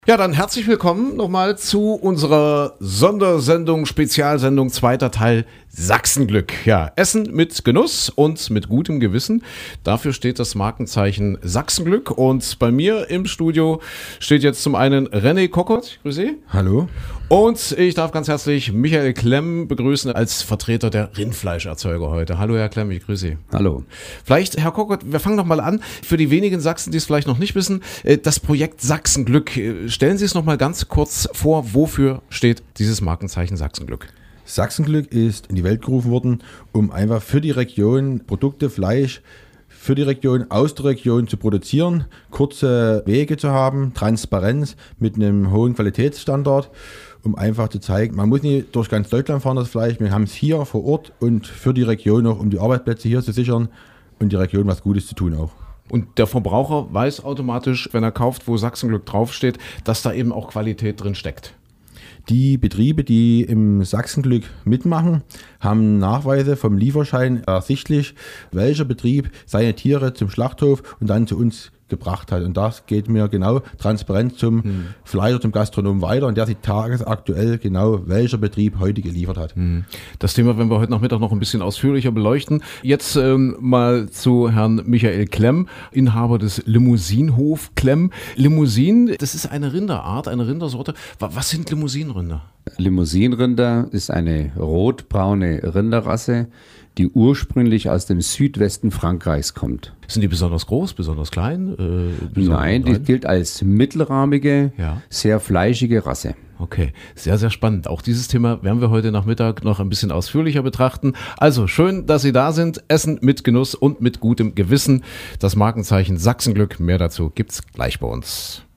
Ja, dann herzlich willkommen nochmal zu unserer Sondersendung, Spezialsendung, zweiter Teil Sachsenglück. Ja, Essen mit Genuss und mit gutem Gewissen. Dafür steht das Markenzeichen Sachsenglück. Und bei mir im Studio steht jetzt zum einen René Kockert. Grüß Sie. Hallo. Und ich darf ganz herzlich Michael Klemm begrüßen als Vertreter der Rindfleischerzeuger heute. Hallo Herr Klemm, ich grüße Sie. Hallo. Vielleicht, Herr Kockert, wir fangen noch mal an. Für die wenigen Sachsen, die es vielleicht noch nicht wissen, das Projekt Sachsenglück. Stellen Sie es noch mal ganz kurz vor, wofür steht dieses Markenzeichen Sachsenglück? Sachsenglück ist in die Welt gerufen worden, um einfach für die Region Produkte, Fleisch für die Region, aus der Region zu produzieren, kurze Wege zu haben, Transparenz mit einem hohen Qualitätsstandard, um einfach zu zeigen, man muss nicht durch ganz Deutschland fahren, das Fleisch, wir haben es hier vor Ort und für die Region noch, um die Arbeitsplätze hier zu sichern und die Region was Gutes zu tun auch. Und der Verbraucher weiß automatisch, wenn er kauft, wo Sachsenglück draufsteht, dass da eben auch Qualität drin steckt. Die Betriebe, die im Sachsenglück mitmachen, haben Nachweise vom Lieferschein ersichtlich, welcher Betrieb seine Tiere zum Schlachthof und dann zu uns gebracht hat. Und das geht mir genau transparent zum Fleischer, zum Gastronomen weiter, und der sieht tagesaktuell genau, welcher Betrieb heute geliefert hat. Das Thema werden wir heute Nachmittag noch ein bisschen ausführlicher beleuchten. Jetzt mal zu Herrn Michael Klemm, Inhaber des Limousinenhof Klemm. Limousin, das ist eine Rinderart, eine Rindersorte. Was sind Limousinenrinder? Limousinenrinder ist eine rotbraune Rinderrasse, die ursprünglich aus dem Südwesten Frankreichs kommt. Sind die besonders groß, besonders klein? Nein, die gilt als mittelrahmige, Ja. sehr fleischige Rasse. Okay, sehr, sehr spannend. Auch dieses Thema werden wir heute Nachmittag noch ein bisschen ausführlicher betrachten. Also schön, dass Sie da sind. Essen mit Genuss und mit gutem Gewissen. Das Markenzeichen Sachsenglück. Mehr dazu gibt's gleich bei uns.